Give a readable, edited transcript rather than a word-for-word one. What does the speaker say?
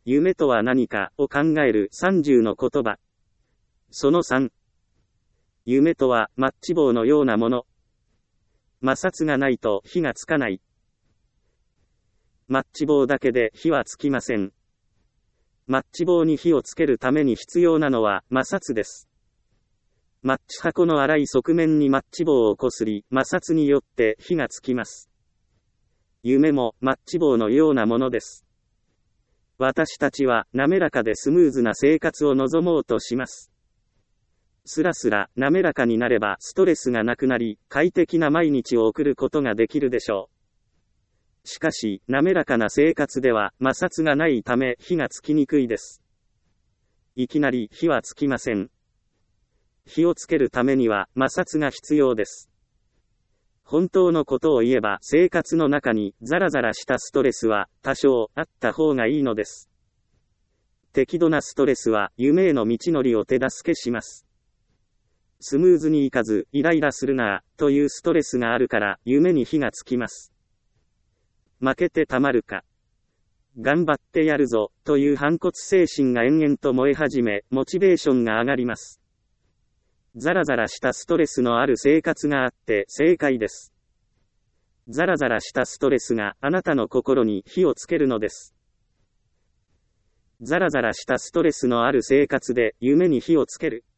夢とは何かを考える30の言葉。その3。夢とはマッチ棒のようなもの。摩擦がないと火がつかない。マッチ棒だけで火はつきません。マッチ棒に火をつけるために必要なのは摩擦です。マッチ箱の粗い側面にマッチ棒をこすり、摩擦によって火がつきます。夢もマッチ棒のようなものです。私たちは滑らかでスムーズな生活を望もうとします。スラスラ滑らかになればストレスがなくなり、快適な毎日を送ることができるでしょう。しかし、滑らかな生活では摩擦がないため火がつきにくいです。いきなり火はつきません。火をつけるためには摩擦が必要です。本当のことを言えば生活の中にザラザラしたストレスは多少あった方がいいのです。適度なストレスは夢への道のりを手助けします。スムーズにいかずイライラするなぁというストレスがあるから夢に火がつきます。負けてたまるか。頑張ってやるぞという反骨精神が延々と燃え始め、モチベーションが上がります。ザラザラしたストレスのある生活があって正解です。ザラザラしたストレスがあなたの心に火をつけるのです。ザラザラしたストレスのある生活で夢に火をつける。